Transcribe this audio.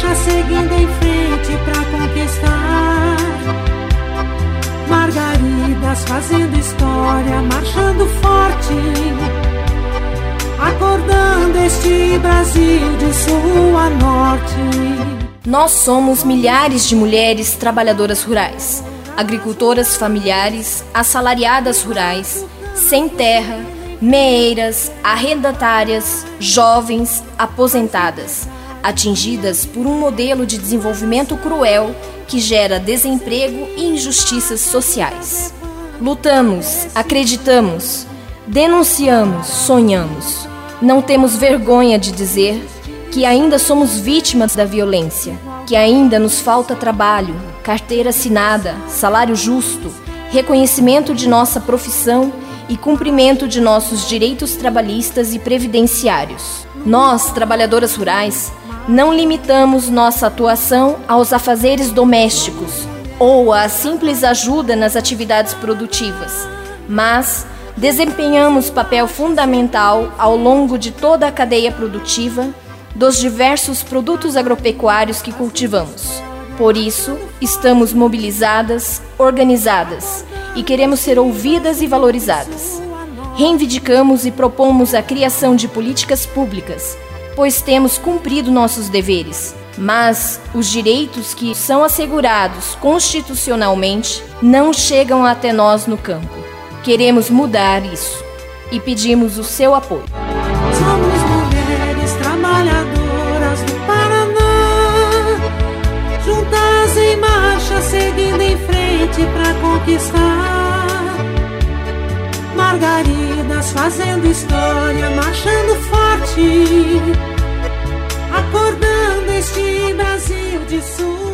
marcha, seguindo em frente pra conquistar. Margaridas fazendo história, marchando forte, acordando este Brasil de sul a norte. Nós somos milhares de mulheres trabalhadoras rurais, agricultoras familiares, assalariadas rurais, sem terra, meeiras, arrendatárias, jovens, aposentadas, atingidas por um modelo de desenvolvimento cruel que gera desemprego e injustiças sociais. Lutamos, acreditamos, denunciamos, sonhamos. Não temos vergonha de dizer que ainda somos vítimas da violência, que ainda nos falta trabalho, carteira assinada, salário justo, reconhecimento de nossa profissão e cumprimento de nossos direitos trabalhistas e previdenciários. Nós, trabalhadoras rurais, não limitamos nossa atuação aos afazeres domésticos ou à simples ajuda nas atividades produtivas, mas desempenhamos papel fundamental ao longo de toda a cadeia produtiva dos diversos produtos agropecuários que cultivamos. Por isso, estamos mobilizadas, organizadas e queremos ser ouvidas e valorizadas. Reivindicamos e propomos a criação de políticas públicas, pois temos cumprido nossos deveres, mas os direitos que são assegurados constitucionalmente não chegam até nós no campo. Queremos mudar isso e pedimos o seu apoio. Somos mulheres trabalhadoras do Paraná, juntas em marcha, seguindo em frente pra conquistar. Margaridas fazendo história, marchando forte, acordando este Brasil de sul